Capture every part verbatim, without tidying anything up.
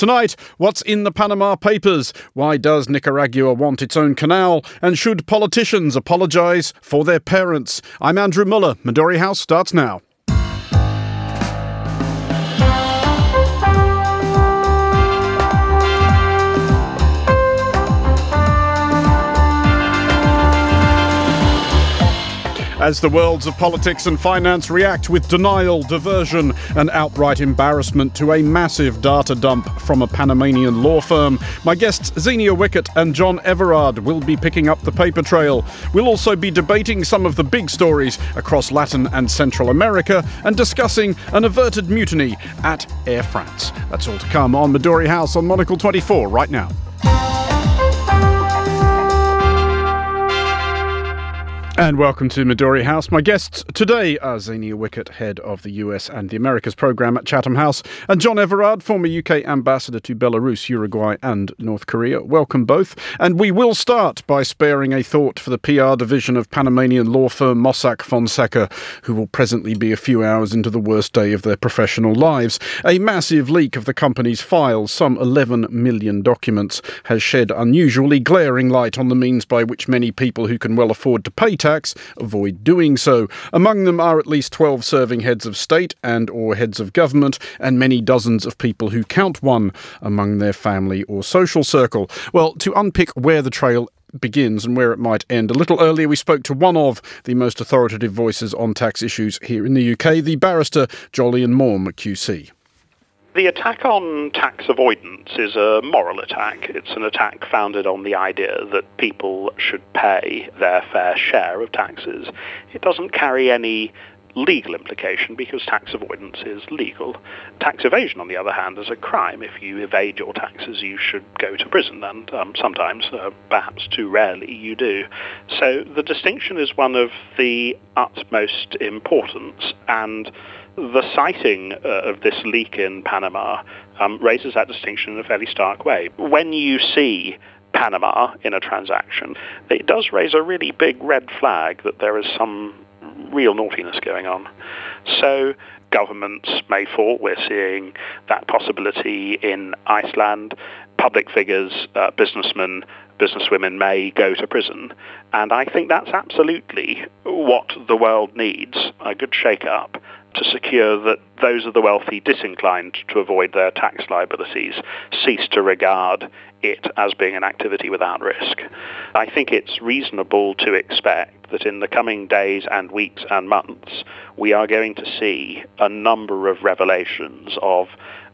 Tonight, what's in the Panama Papers? Why does Nicaragua want its own canal? And should politicians apologise for their parents? I'm Andrew Muller. Midori House starts now. As the worlds of politics and finance react with denial, diversion and outright embarrassment to a massive data dump from a Panamanian law firm, my guests Xenia Wickett and John Everard will be picking up the paper trail. We'll also be debating some of the big stories across Latin and Central America and discussing an averted mutiny at Air France. That's all to come on Midori House on Monocle twenty-four right now. And welcome to Midori House. My guests today are Xenia Wickett, head of the U S and the Americas programme at Chatham House, and John Everard, former U K ambassador to Belarus, Uruguay and North Korea. Welcome both. And we will start by sparing a thought for the P R division of Panamanian law firm Mossack Fonseca, who will presently be a few hours into the worst day of their professional lives. A massive leak of the company's files, some eleven million documents, has shed unusually glaring light on the means by which many people who can well afford to pay tax avoid doing so. Among them are at least twelve serving heads of state and or heads of government, and many dozens of people who count one among their family or social circle. Well, to unpick where the trail begins and where it might end. A little earlier we spoke to one of the most authoritative voices on tax issues here in the U K, the barrister Jolyon Maugham Q C. The attack on tax avoidance is a moral attack. It's an attack founded on the idea that people should pay their fair share of taxes. It doesn't carry any legal implication because tax avoidance is legal. Tax evasion, on the other hand, is a crime. If you evade your taxes, you should go to prison, and um, sometimes, uh, perhaps too rarely, you do. So the distinction is one of the utmost importance, and the citing uh, of this leak in Panama um, raises that distinction in a fairly stark way. When you see Panama in a transaction, it does raise a really big red flag that there is some real naughtiness going on. So governments may fall. We're seeing that possibility in Iceland. Public figures, uh, businessmen, businesswomen may go to prison. And I think that's absolutely what the world needs, a good shake-up, to secure that those of the wealthy disinclined to avoid their tax liabilities cease to regard it as being an activity without risk. I think it's reasonable to expect that in the coming days and weeks and months, we are going to see a number of revelations of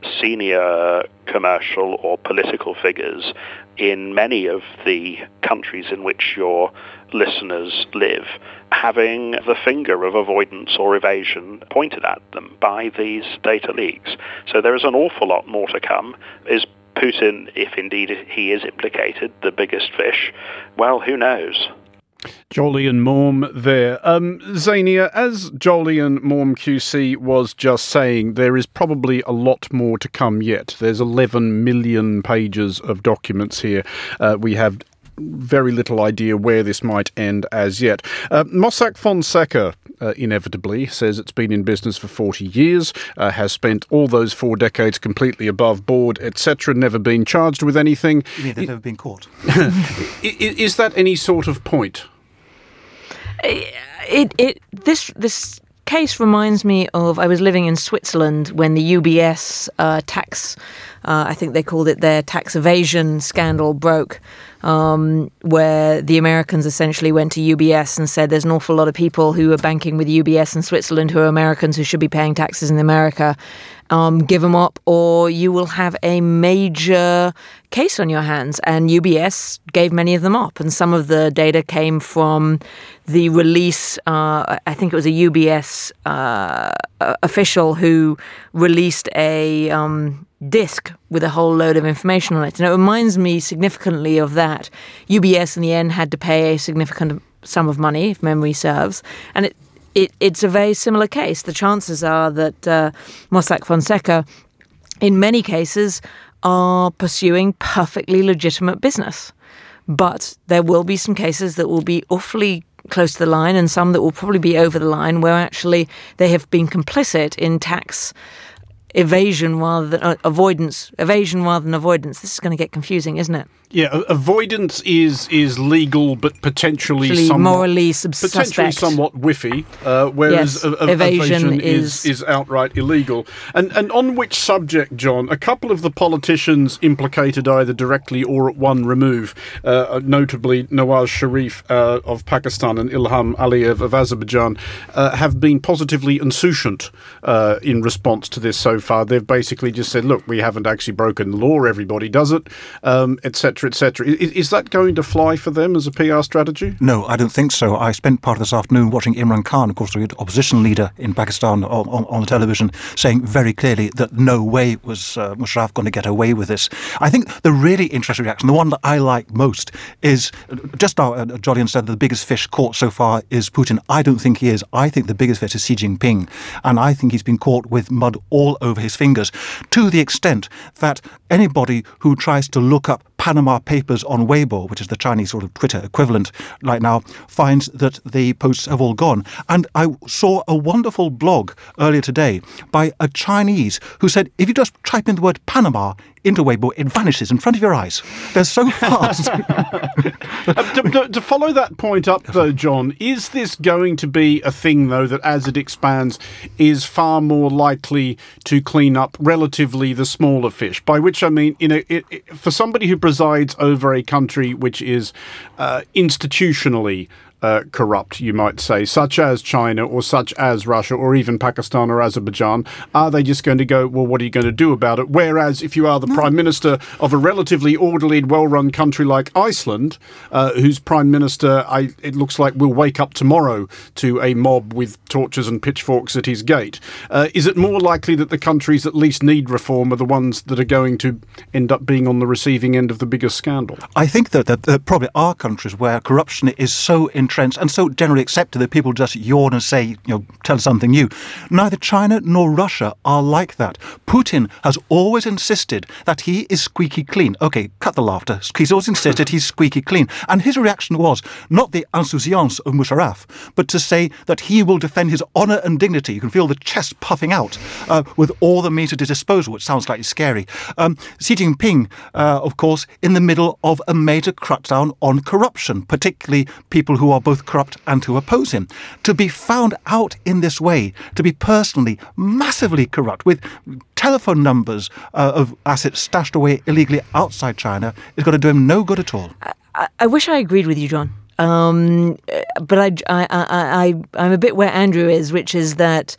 senior commercial or political figures in many of the countries in which your listeners live, having the finger of avoidance or evasion pointed at them by these data leaks. So there is an awful lot more to come. Is Putin, if indeed he is implicated, the biggest fish? Well, who knows? Jolyon Maugham there. Um, Xenia, as Jolyon Maugham Q C was just saying, there is probably a lot more to come yet. There's eleven million pages of documents here. Uh, we have very little idea where this might end as yet. Uh, Mossack Fonseca, uh, inevitably, says it's been in business for forty years, uh, has spent all those four decades completely above board, et cetera, never been charged with anything. You mean they've never been caught? Is that any sort of point? It, it, this, this case reminds me of, I was living in Switzerland when the U B S uh, tax, uh, I think they called it their tax evasion scandal broke. Um, where the Americans essentially went to U B S and said there's an awful lot of people who are banking with U B S in Switzerland who are Americans who should be paying taxes in America. Um, give them up or you will have a major case on your hands. And U B S gave many of them up. And some of the data came from the release, uh, I think it was a U B S uh, official who released a um, disc with a whole load of information on it. And it reminds me significantly of that. U B S in the end had to pay a significant sum of money, if memory serves. And it It, it's a very similar case. The chances are that uh, Mossack Fonseca, in many cases, are pursuing perfectly legitimate business. But there will be some cases that will be awfully close to the line and some that will probably be over the line where actually they have been complicit in tax evasion rather than uh, avoidance, evasion rather than avoidance. This is going to get confusing, isn't it? Yeah, avoidance is is legal, but potentially Actually, somewhat morally sub- potentially suspect. somewhat whiffy. Uh, whereas Yes, a, a, evasion evasion is, is- is outright illegal. And and on which subject, John? A couple of the politicians implicated either directly or at one remove, uh, notably Nawaz Sharif uh, of Pakistan and Ilham Aliyev of Azerbaijan, uh, have been positively insouciant uh, in response to this so far. They've basically just said, "Look, we haven't actually broken the law. Everybody does it," um, et cetera, et cetera. Is, is that going to fly for them as a P R strategy? No, I don't think so. I spent part of this afternoon watching Imran Khan, of course, the opposition leader in Pakistan, on, on, on the television, saying very clearly that no way was uh, Musharraf going to get away with this. I think the really interesting reaction, the one that I like most, is just now uh, Jolyon said that the biggest fish caught so far is Putin. I don't think he is. I think the biggest fish is Xi Jinping, and I think he's been caught with mud all over his fingers, to the extent that anybody who tries to look up Panama Papers on Weibo, which is the Chinese sort of Twitter equivalent right now, finds that the posts have all gone. And I saw a wonderful blog earlier today by a Chinese who said, if you just type in the word Panama into Weibo, it vanishes in front of your eyes. They're so fast. uh, to, to, to follow that point up, though, John, is this going to be a thing, though, that as it expands is far more likely to clean up relatively the smaller fish? By which I mean, you know, it, it, for somebody who presides over a country which is uh, institutionally Uh, corrupt, you might say, such as China or such as Russia or even Pakistan or Azerbaijan, are they just going to go, well, what are you going to do about it? Whereas if you are the no. Prime Minister of a relatively orderly and well-run country like Iceland, uh, whose Prime Minister, I, it looks like, will wake up tomorrow to a mob with torches and pitchforks at his gate, uh, is it more likely that the countries that least need reform are the ones that are going to end up being on the receiving end of the biggest scandal? I think that, that there probably are countries where corruption is so entrenched and so generally accepted that people just yawn and say, you know, tell us something new. Neither China nor Russia are like that. Putin has always insisted that he is squeaky clean. Okay, cut the laughter. He's always insisted he's squeaky clean. And his reaction was not the insouciance of Musharraf, but to say that he will defend his honour and dignity. You can feel the chest puffing out uh, with all the means at his disposal, which sounds slightly scary. Um, Xi Jinping, uh, of course, in the middle of a major crackdown on corruption, particularly people who are both corrupt and who oppose him. To be found out in this way, to be personally massively corrupt with telephone numbers uh, of assets stashed away illegally outside China, is going to do him no good at all. I, I wish I agreed with you, John. Um, but I, I, I, I, I'm a bit where Andrew is, which is that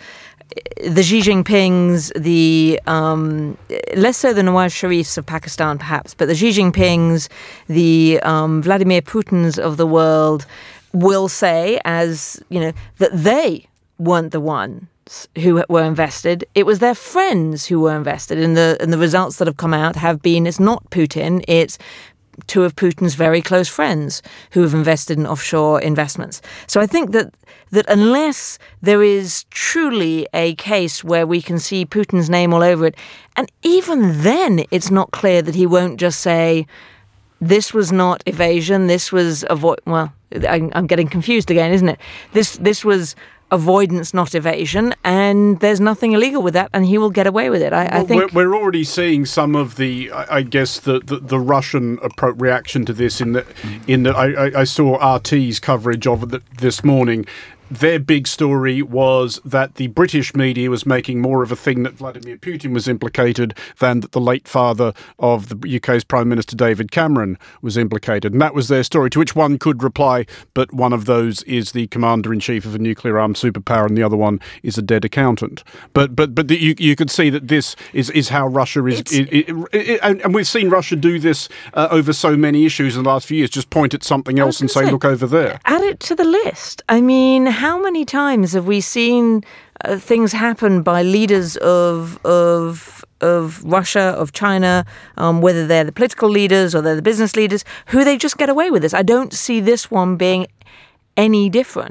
the Xi Jinpings, the um, less so the Nawaz Sharifs of Pakistan, perhaps, but the Xi Jinpings, the um, Vladimir Putins of the world will say, as you know, that they weren't the ones who were invested. It was their friends who were invested, and the and the results that have come out have been it's not Putin, it's two of Putin's very close friends who have invested in offshore investments. So I think that that unless there is truly a case where we can see Putin's name all over it, and even then it's not clear that he won't just say, this was not evasion, this was avoid. Well, I'm getting confused again, isn't it? This this was avoidance, not evasion, and there's nothing illegal with that, and he will get away with it. I, well, I think we're, we're already seeing some of the, I, I guess, the, the, the Russian appro- reaction to this. In that, in that, I, I saw R T's coverage of it this morning. Their big story was that the British media was making more of a thing that Vladimir Putin was implicated than that the late father of the U K's Prime Minister David Cameron was implicated. And that was their story, to which one could reply, but one of those is the commander-in-chief of a nuclear-armed superpower and the other one is a dead accountant. But but but the, you you could see that this is, is how Russia is... It, it, it, and, and we've seen Russia do this uh, over so many issues in the last few years, just point at something else and say, say, look over there. Add it to the list. I mean... How many times have we seen uh, things happen by leaders of of of Russia, of China, um, whether they're the political leaders or they're the business leaders, who they just get away with this? I don't see this one being any different.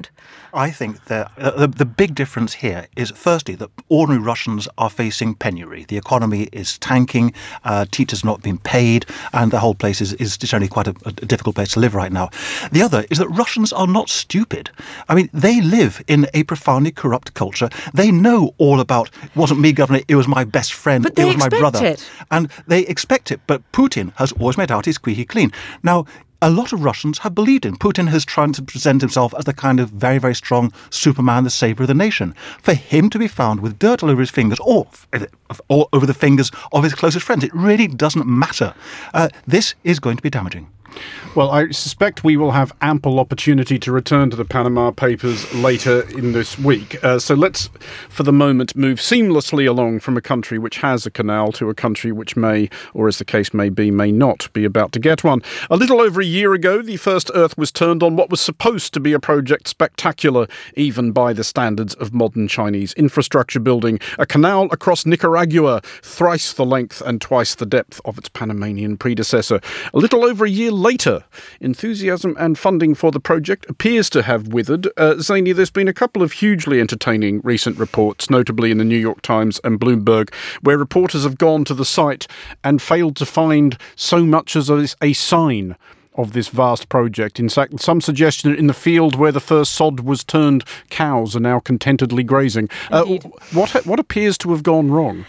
I think that uh, the, the big difference here is, firstly, that ordinary Russians are facing penury. The economy is tanking, uh, teachers not being paid, and the whole place is, is generally quite a, a difficult place to live right now. The other is that Russians are not stupid. I mean, they live in a profoundly corrupt culture. They know all about, it wasn't me, Governor, it was my best friend, but they it was my expect brother. It. And they expect it, but Putin has always made out he's squeaky clean. Now, a lot of Russians have believed him. Putin has tried to present himself as the kind of very, very strong Superman, the savior of the nation. For him to be found with dirt all over his fingers, or all over the fingers of his closest friends, it really doesn't matter. Uh, this is going to be damaging. Well, I suspect we will have ample opportunity to return to the Panama Papers later in this week. Uh, so let's, for the moment, move seamlessly along from a country which has a canal to a country which may, or as the case may be, may not be about to get one. A little over a year ago, the first earth was turned on what was supposed to be a project spectacular, even by the standards of modern Chinese infrastructure building, a canal across Nicaragua, thrice the length and twice the depth of its Panamanian predecessor. A little over a year later, enthusiasm and funding for the project appears to have withered. Uh, Zaini, there's been a couple of hugely entertaining recent reports, notably in the New York Times and Bloomberg, where reporters have gone to the site and failed to find so much as a, a sign of this vast project. In fact, some suggestion that in the field where the first sod was turned, cows are now contentedly grazing. Uh, what what appears to have gone wrong?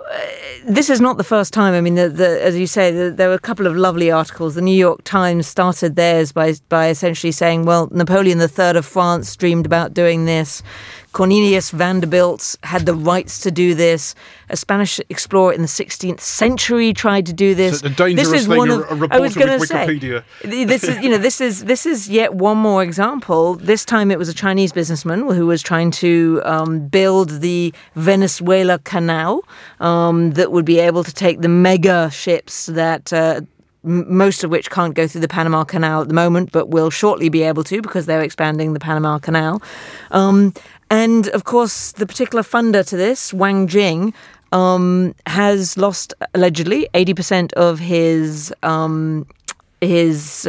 This is not the first time. I mean, the, the, as you say, the, there were a couple of lovely articles. The New York Times started theirs by by essentially saying, well, Napoleon the Third of France dreamed about doing this. Cornelius Vanderbilt had the rights to do this. A Spanish explorer in the sixteenth century tried to do this. So the dangerous this is thing, one a, of, a reporter I was going to with say, Wikipedia. This is, you know, this is this is yet one more example. This time it was a Chinese businessman who was trying to um, build the Venezuela Canal um, that would be able to take the mega ships that. Uh, most of which can't go through the Panama Canal at the moment, but will shortly be able to because they're expanding the Panama Canal. Um, and, of course, the particular funder to this, Wang Jing, um, has lost, allegedly, eighty percent of his... Um, his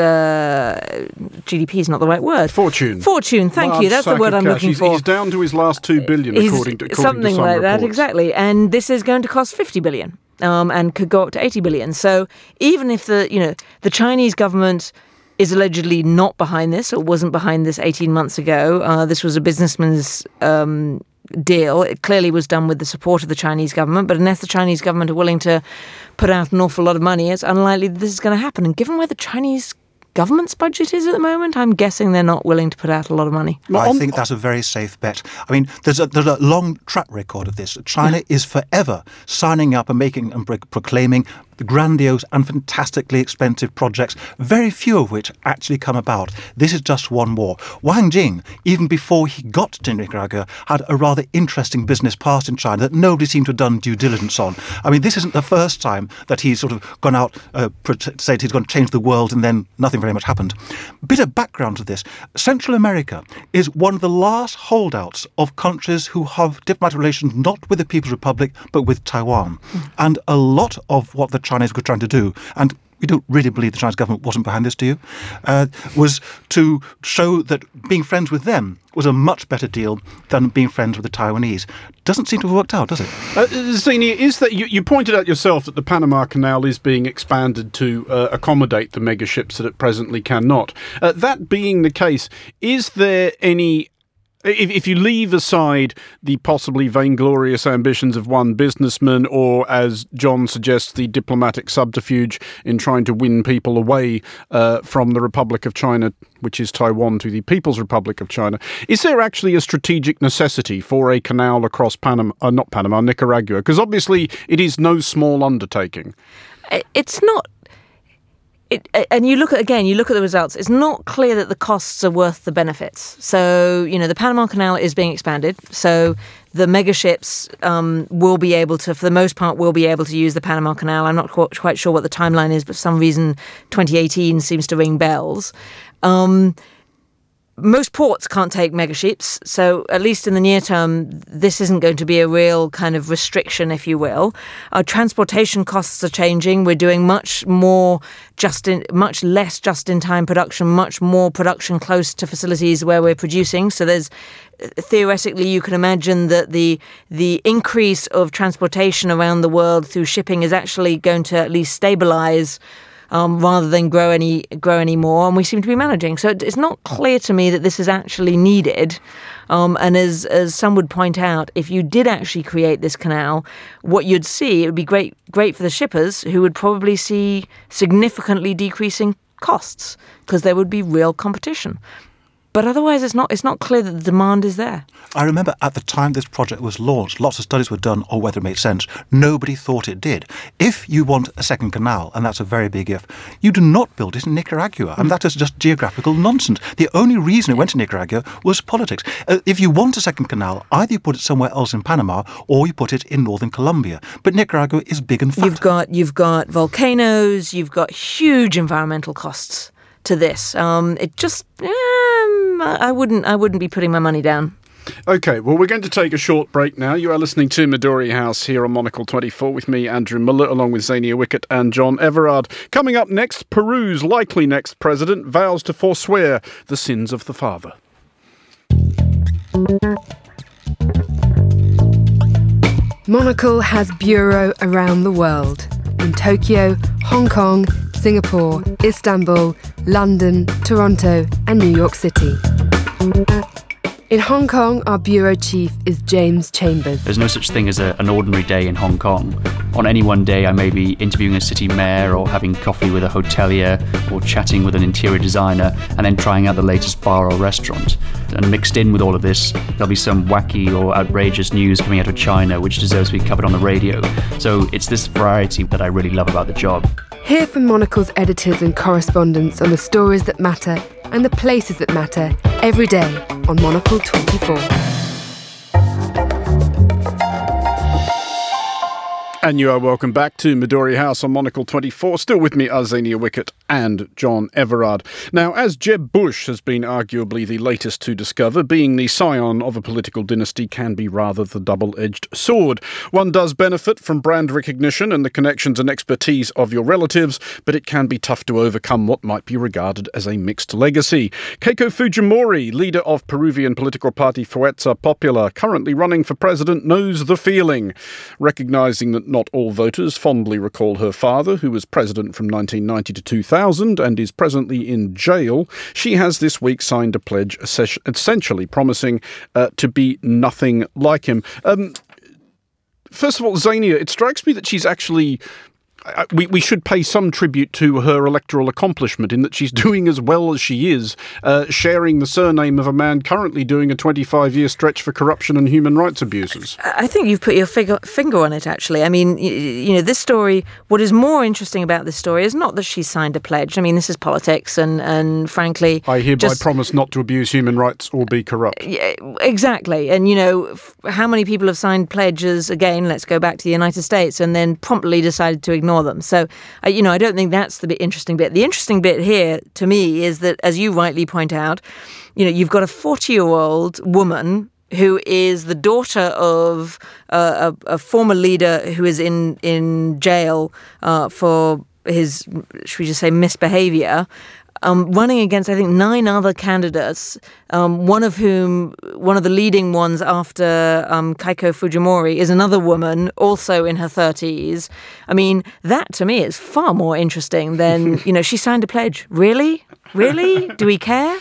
uh, G D P is not the right word. Fortune. Fortune, thank Large you. That's the word I'm cash. looking he's, for. He's down to his last two billion, He's, according to according something to some like reports. that, exactly. And this is going to cost fifty billion, um, and could go up to eighty billion. So even if the you know the Chinese government is allegedly not behind this, or wasn't behind this eighteen months ago, uh, this was a businessman's um, deal. It clearly was done with the support of the Chinese government, but unless the Chinese government are willing to put out an awful lot of money, it's unlikely that this is going to happen. And given where the Chinese government's budget is at the moment, I'm guessing they're not willing to put out a lot of money. I think that's a very safe bet. I mean, there's a, there's a long track record of this. China is forever signing up and making and pro- proclaiming the grandiose and fantastically expensive projects, very few of which actually come about. This is just one more. Wang Jing, even before he got to Nicaragua, had a rather interesting business past in China that nobody seemed to have done due diligence on. I mean, this isn't the first time that he's sort of gone out, uh, said he's going to change the world, and then nothing very much happened. Bit of background to this. Central America is one of the last holdouts of countries who have diplomatic relations not with the People's Republic, but with Taiwan. Mm. And a lot of what the Chinese were trying to do, and we don't really believe the Chinese government wasn't behind this, do you? Uh, was to show that being friends with them was a much better deal than being friends with the Taiwanese. Doesn't seem to have worked out, does it? Uh, Zaini, is that you, you pointed out yourself that the Panama Canal is being expanded to uh, accommodate the mega ships that it presently cannot. Uh, that being the case, is there any... If, if you leave aside the possibly vainglorious ambitions of one businessman, or, as John suggests, the diplomatic subterfuge in trying to win people away uh, from the Republic of China, which is Taiwan, to the People's Republic of China, is there actually a strategic necessity for a canal across Panama, uh, not Panama, Nicaragua? Because obviously it is no small undertaking. It's not. It, and you look at, again, you look at the results, it's not clear that the costs are worth the benefits. So, you know, the Panama Canal is being expanded. So the mega ships um, will be able to, for the most part, will be able to use the Panama Canal. I'm not quite, quite sure what the timeline is, but for some reason twenty eighteen seems to ring bells. Um, most ports can't take mega ships, so at least in the near term, this isn't going to be a real kind of restriction, if you will. Our transportation costs are changing. We're doing much more just in, much less just-in-time production, much more production close to facilities where we're producing. So there's theoretically, you can imagine that the the increase of transportation around the world through shipping is actually going to at least stabilise Um, rather than grow any grow any more, and we seem to be managing. So it's not clear to me that this is actually needed. Um, and as as some would point out, if you did actually create this canal, what you'd see, it would be great great for the shippers, who would probably see significantly decreasing costs because there would be real competition. But otherwise, it's not it's not clear that the demand is there. I remember at the time this project was launched, lots of studies were done on whether it made sense. Nobody thought it did. If you want a second canal, and that's a very big if, you do not build it in Nicaragua. And that is just geographical nonsense. The only reason it went to Nicaragua was politics. Uh, if you want a second canal, either you put it somewhere else in Panama or you put it in northern Colombia. But Nicaragua is big and fat. You've got, you've got volcanoes, you've got huge environmental costs to this. Um, it just... Um, I wouldn't I wouldn't be putting my money down. OK, well, we're going to take a short break now. You are listening to Midori House here on Monocle twenty-four with me, Andrew Muller, along with Zania Wickett and John Everard. Coming up next, Peru's likely next president vows to forswear the sins of the father. Monocle has bureau around the world. In Tokyo, Hong Kong, Singapore, Istanbul, London, Toronto and New York City. In Hong Kong, our bureau chief is James Chambers. There's no such thing as a, an ordinary day in Hong Kong. On any one day, I may be interviewing a city mayor or having coffee with a hotelier or chatting with an interior designer and then trying out the latest bar or restaurant. And mixed in with all of this, there'll be some wacky or outrageous news coming out of China which deserves to be covered on the radio. So it's this variety that I really love about the job. Hear from Monocle's editors and correspondents on the stories that matter and the places that matter every day on Monocle twenty-four. And you are welcome back to Midori House on Monocle twenty-four. Still with me are Zania Wickett and John Everard. Now, as Jeb Bush has been arguably the latest to discover, being the scion of a political dynasty can be rather the double-edged sword. One does benefit from brand recognition and the connections and expertise of your relatives, but it can be tough to overcome what might be regarded as a mixed legacy. Keiko Fujimori, leader of Peruvian political party Fuerza Popular, currently running for president, knows the feeling. Recognising that not all voters fondly recall her father, who was president from nineteen ninety to two thousand and is presently in jail, she has this week signed a pledge essentially promising uh, to be nothing like him. Um, first of all, Zania, it strikes me that she's actually... We, we should pay some tribute to her electoral accomplishment in that she's doing as well as she is, uh, sharing the surname of a man currently doing a twenty-five-year stretch for corruption and human rights abuses. I think you've put your figure, finger on it, actually. I mean, you, you know, this story, what is more interesting about this story is not that she signed a pledge. I mean, this is politics and, and frankly... I hereby just, promise not to abuse human rights or be corrupt. Yeah, exactly. And, you know, f- how many people have signed pledges, again, let's go back to the United States, and then promptly decided to ignore them. So, uh, you know, I don't think that's the bit interesting bit. The interesting bit here, to me, is that, as you rightly point out, you know, you've got a forty-year-old woman who is the daughter of uh, a, a former leader who is in, in jail uh, for his, should we just say, misbehaviour. Um, running against, I think, nine other candidates, um, one of whom, one of the leading ones after um, Keiko Fujimori is another woman, also in her thirties. I mean, that to me is far more interesting than, you know, she signed a pledge. Really? Really? Do we care?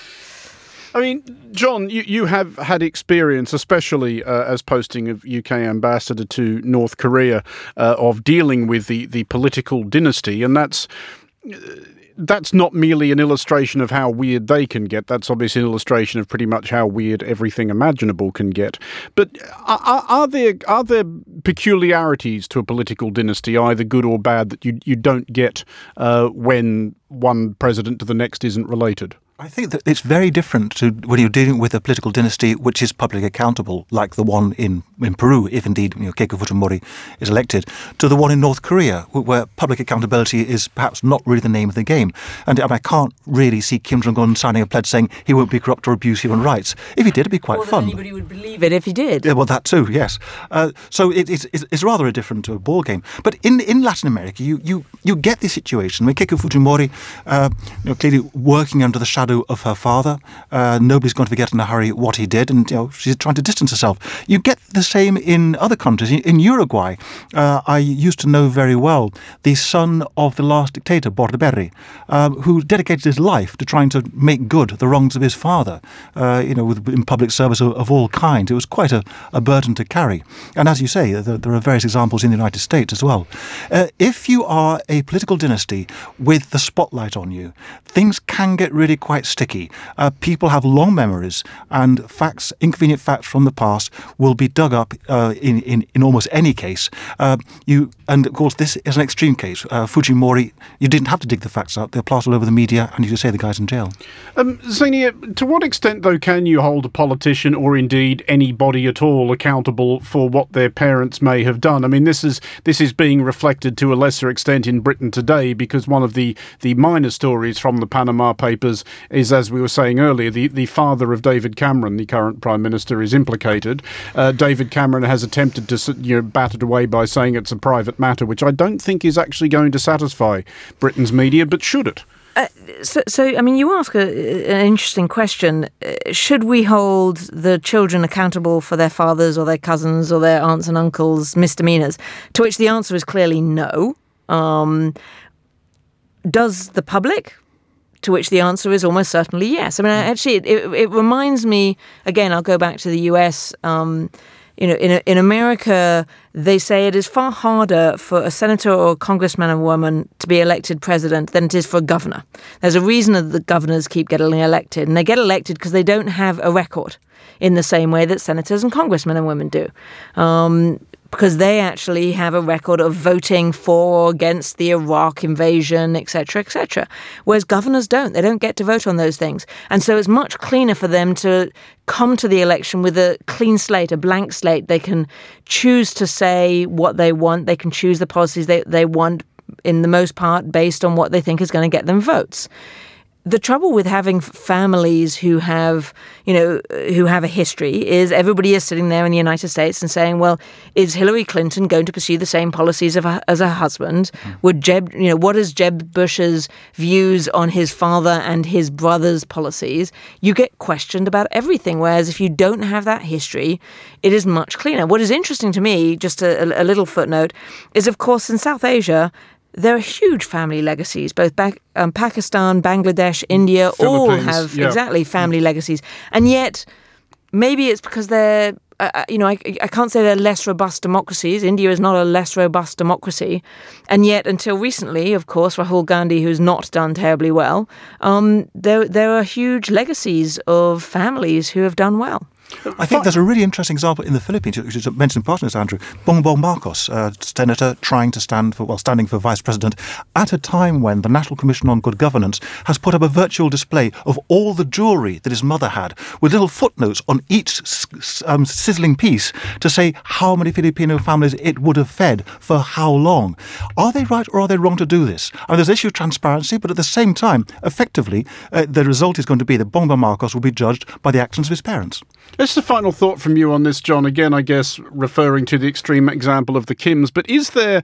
I mean, John, you, you have had experience, especially uh, as posting of U K ambassador to North Korea, uh, of dealing with the, the political dynasty, and that's... Uh, That's not merely an illustration of how weird they can get. That's obviously an illustration of pretty much how weird everything imaginable can get. But are, are there are there peculiarities to a political dynasty, either good or bad, that you you don't get uh, when one president to the next isn't related? I think that it's very different to when you're dealing with a political dynasty which is publicly accountable, like the one in, in Peru, if indeed you know, Keiko Fujimori is elected, to the one in North Korea, where public accountability is perhaps not really the name of the game. And I, mean, I can't really see Kim Jong-un signing a pledge saying he won't be corrupt or abuse human rights. If he did, it'd be quite More fun. than anybody would believe it if he did. Yeah, well, that too, yes. Uh, so it, it's, it's rather a different uh, ball game. But in, in Latin America, you, you, you get this situation where Keiko Fujimori, uh, you know, clearly working under the shadow of her father. Uh, nobody's going to forget in a hurry what he did, and you know, she's trying to distance herself. You get the same in other countries. In, in Uruguay, uh, I used to know very well the son of the last dictator, Bordaberry, uh, who dedicated his life to trying to make good the wrongs of his father, uh, you know, with, in public service of, of all kinds. It was quite a, a burden to carry. And as you say, there, there are various examples in the United States as well. Uh, if you are a political dynasty with the spotlight on you, things can get really quite sticky. Uh, people have long memories, and facts, inconvenient facts from the past will be dug up uh, in, in, in almost any case. Uh, you And of course, this is an extreme case. Uh, Fujimori, you didn't have to dig the facts up. They're plastered all over the media, and you just say the guy's in jail. Um, Xenia, to what extent, though, can you hold a politician or indeed anybody at all accountable for what their parents may have done? I mean, this is this is being reflected to a lesser extent in Britain today, because one of the, the minor stories from the Panama Papers is, as we were saying earlier, the, the father of David Cameron, the current Prime Minister, is implicated. Uh, David Cameron has attempted to you know, bat it away by saying it's a private matter, which I don't think is actually going to satisfy Britain's media, but should it? Uh, so, so, I mean, you ask a, an interesting question. Uh, should we hold the children accountable for their fathers or their cousins or their aunts and uncles' misdemeanours? To which the answer is clearly no. Um, does the public? To which the answer is almost certainly yes. I mean, actually, it, it, it reminds me, again, I'll go back to the U S. Um, you know, in in America, they say it is far harder for a senator or a congressman or woman to be elected president than it is for a governor. There's a reason that the governors keep getting elected, and they get elected because they don't have a record in the same way that senators and congressmen and women do. Um, because they actually have a record of voting for or against the Iraq invasion, et cetera, et cetera. Whereas governors don't. They don't get to vote on those things. And so it's much cleaner for them to come to the election with a clean slate, a blank slate. They can choose to say what they want. They can choose the policies they, they want, in the most part, based on what they think is going to get them votes. The trouble with having families who have, you know, who have a history is everybody is sitting there in the United States and saying, well, is Hillary Clinton going to pursue the same policies of her, as her husband? Mm. Would Jeb, you know, what is Jeb Bush's views on his father and his brother's policies? You get questioned about everything. Whereas if you don't have that history, it is much cleaner. What is interesting to me, just a, a little footnote, is of course in South Asia, there are huge family legacies. Both back, um, Pakistan, Bangladesh, India all have yeah. exactly family legacies. And yet, maybe it's because they're, uh, you know, I, I can't say they're less robust democracies. India is not a less robust democracy. And yet, until recently, of course, Rahul Gandhi, who's not done terribly well, um, there, there are huge legacies of families who have done well. I think there's a really interesting example in the Philippines, which is mentioned part of this, Andrew. Bongbong Marcos, a senator trying to stand for, well, standing for vice president, at a time when the National Commission on Good Governance has put up a virtual display of all the jewellery that his mother had, with little footnotes on each um, sizzling piece to say how many Filipino families it would have fed for how long. Are they right or are they wrong to do this? I mean, there's an issue of transparency, but at the same time, effectively, uh, the result is going to be that Bongbong Marcos will be judged by the actions of his parents. Just a final thought from you on this, John. Again, I guess referring to the extreme example of the Kims, but is there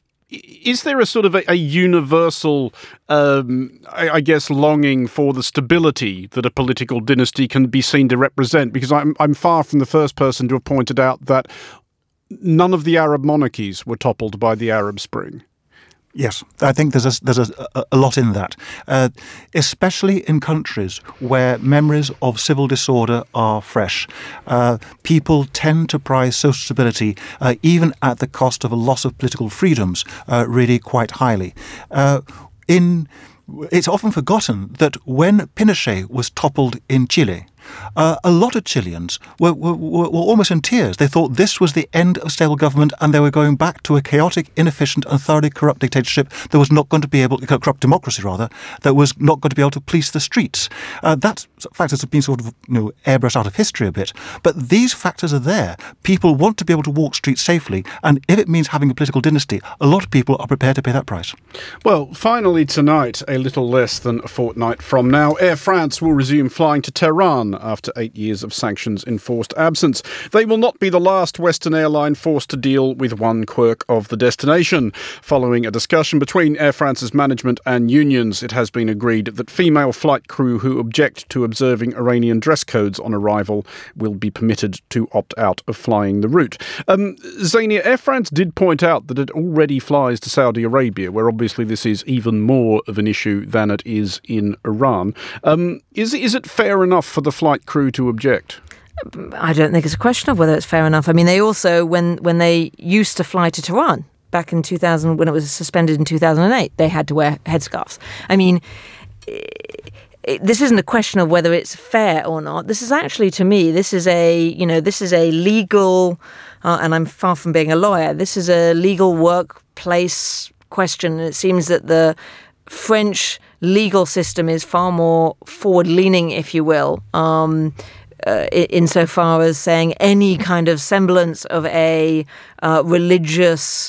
is there a sort of a, a universal, um, I, I guess, longing for the stability that a political dynasty can be seen to represent? Because I'm I'm far from the first person to have pointed out that none of the Arab monarchies were toppled by the Arab Spring. Yes, I think there's a, there's a, a lot in that, uh, especially in countries where memories of civil disorder are fresh. Uh, people tend to prize social stability, uh, even at the cost of a loss of political freedoms, uh, really quite highly. Uh, in It's often forgotten that when Pinochet was toppled in Chile, uh, a lot of Chileans were, were, were almost in tears. They thought this was the end of stable government and they were going back to a chaotic, inefficient and thoroughly corrupt dictatorship that was not going to be able, corrupt democracy rather, that was not going to be able to police the streets. Uh, that factors have been sort of, you know, airbrushed out of history a bit. But these factors are there. People want to be able to walk streets safely, and if it means having a political dynasty, a lot of people are prepared to pay that price. Well, finally tonight, a little less than a fortnight from now, Air France will resume flying to Tehran after eight years of sanctions-enforced absence. They will not be the last Western airline forced to deal with one quirk of the destination. Following a discussion between Air France's management and unions, it has been agreed that female flight crew who object to observing Iranian dress codes on arrival will be permitted to opt out of flying the route. Um, Zania, Air France did point out that it already flies to Saudi Arabia, where obviously this is even more of an issue than it is in Iran. Um, is, is it fair enough for the flight crew to object? I don't think it's a question of whether it's fair enough. I mean, they also, when, when they used to fly to Tehran back in two thousand, when it was suspended in two thousand eight, they had to wear headscarves. I mean, it, it, this isn't a question of whether it's fair or not. This is actually, to me, this is a, you know, this is a legal, uh, and I'm far from being a lawyer, this is a legal workplace question. It seems that the French legal system is far more forward-leaning, if you will, um, uh, insofar as saying any kind of semblance of a uh, religious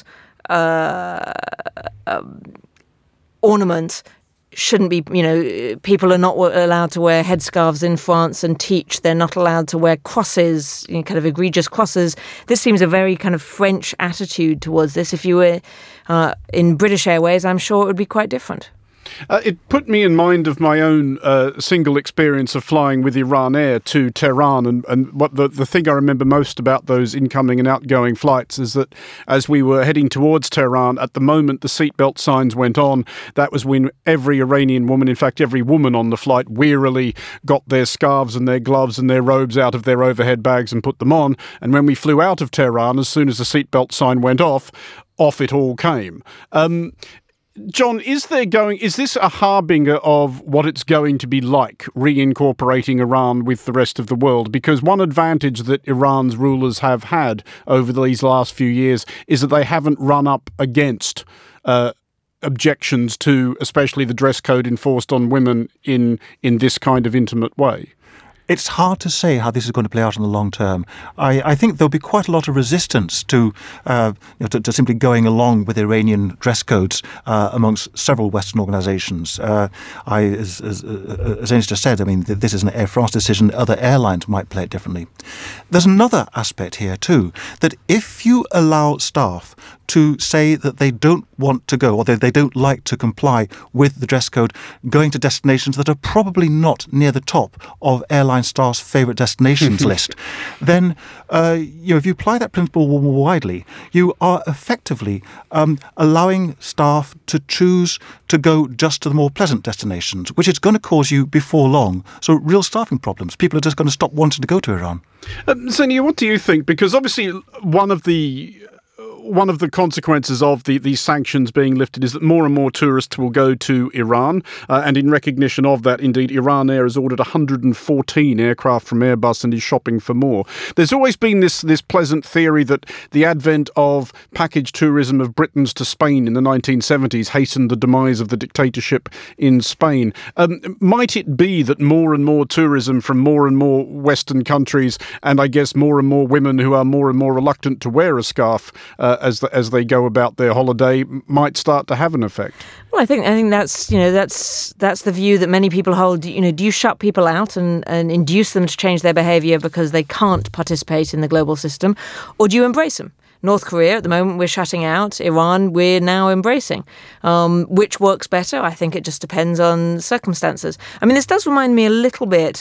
uh, um, ornament shouldn't be, you know, people are not allowed to wear headscarves in France and teach. They're not allowed to wear crosses, you know, kind of egregious crosses. This seems a very kind of French attitude towards this. If you were uh, in British Airways, I'm sure it would be quite different. Uh, it put me in mind of my own uh, single experience of flying with Iran Air to Tehran, and, and what the, the thing I remember most about those incoming and outgoing flights is that as we were heading towards Tehran, at the moment the seatbelt signs went on, that was when every Iranian woman, in fact every woman on the flight, wearily got their scarves and their gloves and their robes out of their overhead bags and put them on. And when we flew out of Tehran, as soon as the seatbelt sign went off, off it all came. Um, John, is there going? Is this a harbinger of what it's going to be like reincorporating Iran with the rest of the world? Because one advantage that Iran's rulers have had over these last few years is that they haven't run up against uh, objections to, especially the dress code enforced on women in in this kind of intimate way. It's hard to say how this is going to play out in the long term. I, I think there'll be quite a lot of resistance to, uh, you know, to, to simply going along with Iranian dress codes uh, amongst several Western organisations. Uh, I, as, as, as Ines just said, I mean, this is an Air France decision. Other airlines might play it differently. There's another aspect here too, that if you allow staff to say that they don't want to go, or they, they don't like to comply with the dress code, going to destinations that are probably not near the top of airline staff's favourite destinations list, then uh, you know, if you apply that principle more widely, you are effectively um, allowing staff to choose to go just to the more pleasant destinations, which is going to cause you before long so real staffing problems. People are just going to stop wanting to go to Iran. Um, Zania, what do you think? Because obviously one of the One of the consequences of the, these sanctions being lifted is that more and more tourists will go to Iran. Uh, and in recognition of that, indeed, Iran Air has ordered one hundred fourteen aircraft from Airbus and is shopping for more. There's always been this, this pleasant theory that the advent of package tourism of Britons to Spain in the nineteen seventies hastened the demise of the dictatorship in Spain. Um, might it be that more and more tourism from more and more Western countries, and I guess more and more women who are more and more reluctant to wear a scarf uh, as the, as they go about their holiday, might start to have an effect? Well, I think I think that's you know that's that's the view that many people hold. You know, do you shut people out and, and induce them to change their behaviour because they can't participate in the global system, or do you embrace them? North Korea, at the moment, we're shutting out. Iran, we're now embracing. Um, which works better? I think it just depends on circumstances. I mean, this does remind me a little bit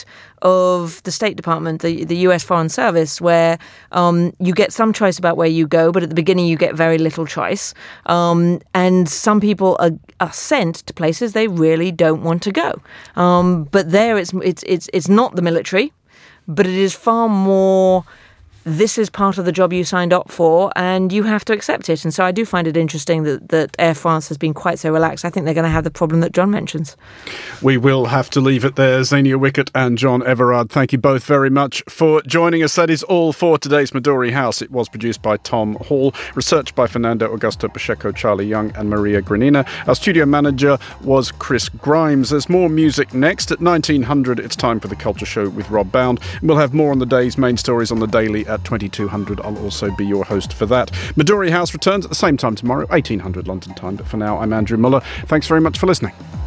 of the State Department, the, the U S Foreign Service, where um, you get some choice about where you go, but at the beginning you get very little choice. Um, and some people are, are sent to places they really don't want to go. Um, but there it's, it's, it's, it's not the military, but it is far more this is part of the job you signed up for and you have to accept it. And so I do find it interesting that, that Air France has been quite so relaxed. I think they're going to have the problem that John mentions. We will have to leave it there. Xenia Wickett and John Everard, thank you both very much for joining us. That is all for today's Midori House. It was produced by Tom Hall, researched by Fernando Augusto Pacheco, Charlie Young and Maria Granina. Our studio manager was Chris Grimes. There's more music next. At nineteen hundred, it's time for The Culture Show with Rob Bound. We'll have more on the day's main stories on the Daily at twenty-two hundred. I'll also be your host for that. Midori House returns at the same time tomorrow, eighteen hundred London time. But for now, I'm Andrew Muller. Thanks very much for listening.